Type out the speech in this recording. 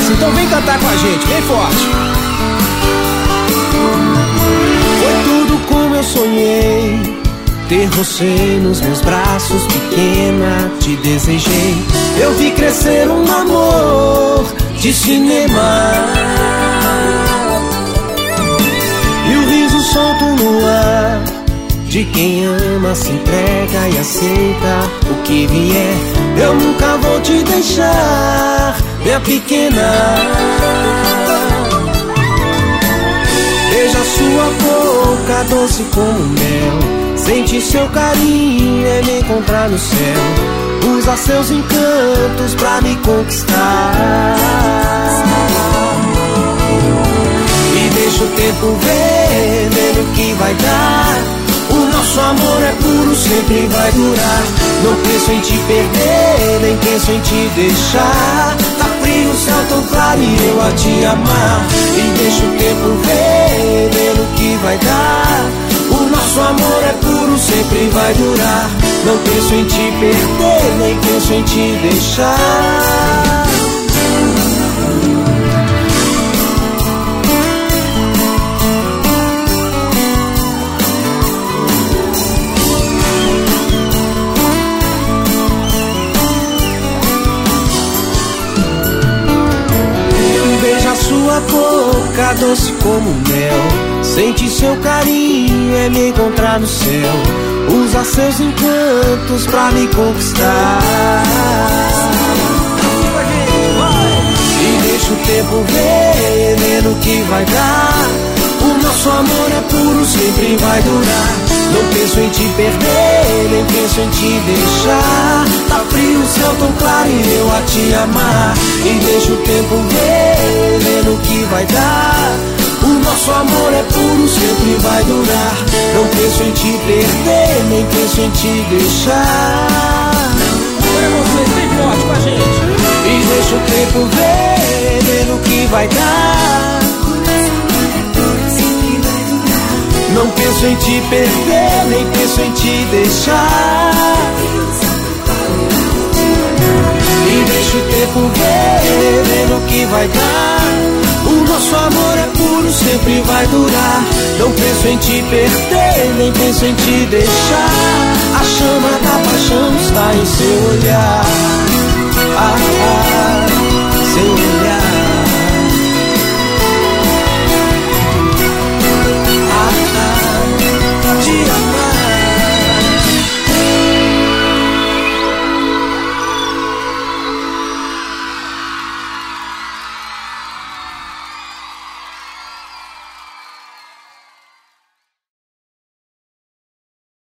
essa, então vem cantar com a gente, bem forte. Foi tudo como eu sonhei, ter você nos meus braços, pequena, te desejei. Eu vi crescer um amor de cinema, e o riso solto no ar de quem ama, se entrega e aceita o que vier. Eu nunca vou te deixar, minha pequena. Beija sua boca, doce como mel, sente seu carinho, é me encontrar no céu. Usa seus encantos pra me conquistar, e deixa o tempo ver, vendo o que vai dar. O nosso amor é puro, sempre vai durar. Não penso em te perder, nem penso em te deixar. Tá frio o céu tão claro e eu a te amar. E deixa o tempo ver, vendo o que vai dar. O nosso amor é puro, sempre vai durar. Não penso em te perder, nem penso em te deixar. Sua boca doce como mel, sente seu carinho, é me encontrar no céu. Usa seus encantos pra me conquistar, e deixa o tempo ver, vendo o que vai dar. O nosso amor é puro, sempre vai durar. Não penso em te perder, nem penso em te deixar. Tá frio o céu tão claro e eu a te amar. E deixa o tempo ver, vendo o que vai dar. O nosso amor é puro, sempre vai durar. Não penso em te perder, nem penso em te deixar. Agora vocês bem forte com a gente. E deixa o tempo ver, vendo o que vai dar. Não penso em te perder, nem penso em te deixar. E deixa o tempo ver, vendo o que vai dar. O nosso amor é puro, sempre vai durar. Não penso em te perder, nem penso em te deixar. A chama da paixão está em seu olhar. Seu olhar.